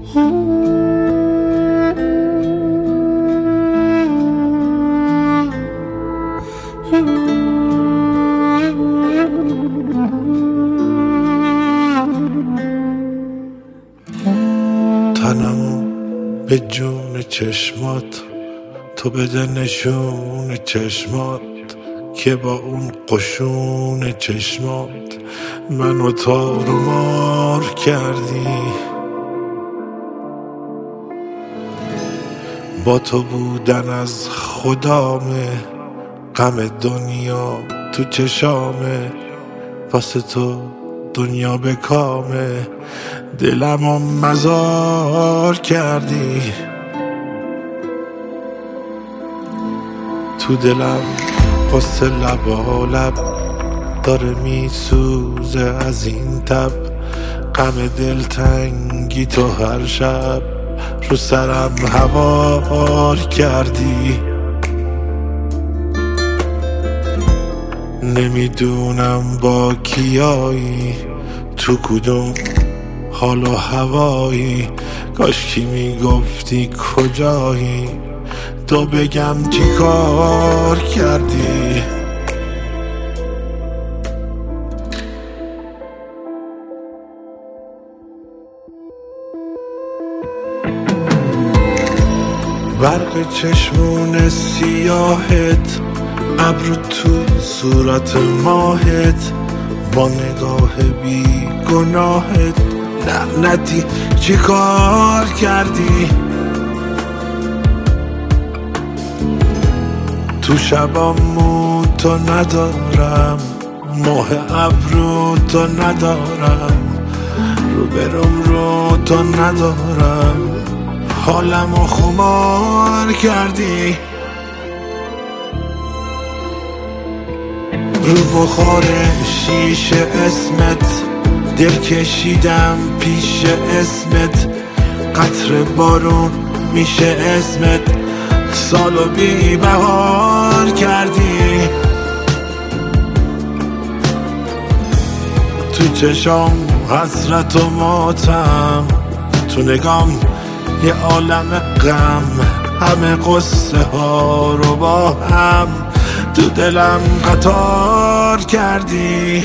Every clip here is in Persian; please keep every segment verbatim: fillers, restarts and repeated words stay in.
تنمو به جون چشمات، تو بده نشون چشمات که با اون قشون چشمات منو تار و مار کردی. با تو بودن از خدامه، غم دنیا تو چشامه، واسه تو دنیا به کامه، دلمو مزار کردی. تو دلم قصه لبا لب داره میسوزه از این تب، غم دلتنگی تو هر شب رو سرم هوار کردی. نمیدونم با کیایی، تو کدوم حال و هوایی، کاش کی میگفتی کجایی، تو بگم چی کار کردی. برق چشمون سیاهت، ابرو تو صورت ماهت، با نگاه بی گناهت لعنتی چی کار کردی. تو شبامون تو ندارم، ماه ابرو تو ندارم، رو برم رو تو ندارم، حالمو خمار کردی. رو بخار شیشه اسمت، دل کشیدم پیش اسمت، قطر بارون میشه اسمت، سالو بی بهار کردی. تو چشام حسرت و ماتم، تو نگام یه عالم غم، همه قصه ها رو با هم تو دلم قطار کردی.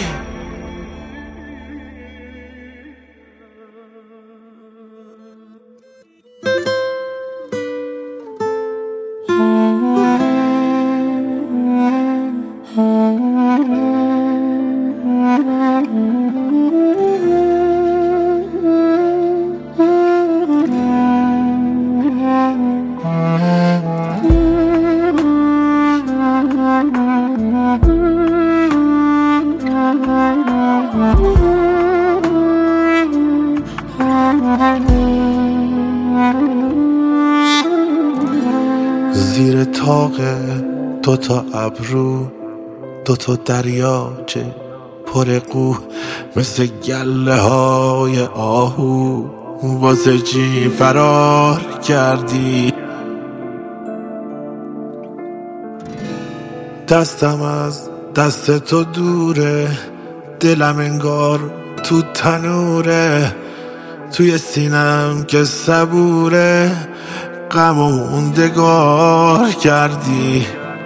زیر طاق دوتا ابرو، دوتا دریاچه پر قو، مثل گله های آهو واسه چی فرار کردی. دستم از دست تو دوره، دلم انگار تو تنوره، توی سینم که صبوره، غم و موندگار کردی.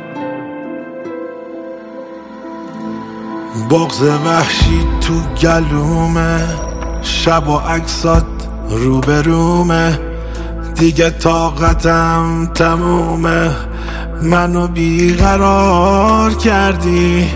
بغض وحشی تو گلومه، شب و عکسات روبرومه، دیگه طاقتم تمومه، منو بیقرار کردی.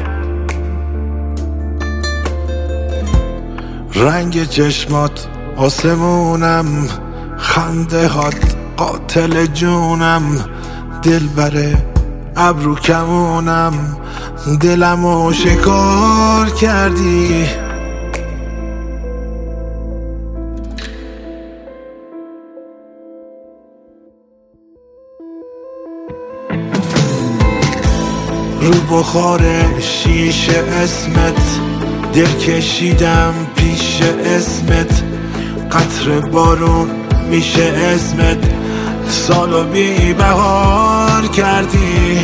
رنگ چشمات آسمونم، خنده هات قاتل جونم، دل بره ابرو کمونم، دلمو شکار کردی. رو بخار شیشه اسمت، دل کشیدم پیش اسمت، قطر بارون میشه اسمت، سالو بی بهار کردی.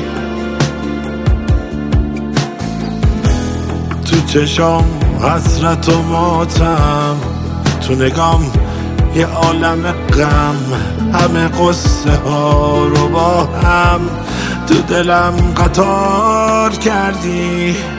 تو چشام حسرت و ماتم، تو نگام یه عالم غم، همه قصه ها رو با هم تو دلم قطار کردی.